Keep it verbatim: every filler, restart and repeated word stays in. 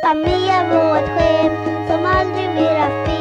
Familjen var ett sken som aldrig mera finns.